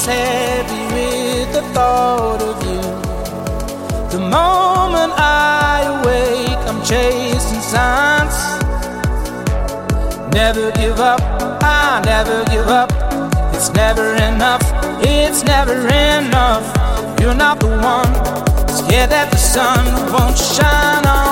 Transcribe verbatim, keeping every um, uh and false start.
is heavy with the thought of you. The moment I awake, I'm chasing signs. Never give up, I never give up. It's never enough, it's never enough. You're not the one, scared that the sun won't shine on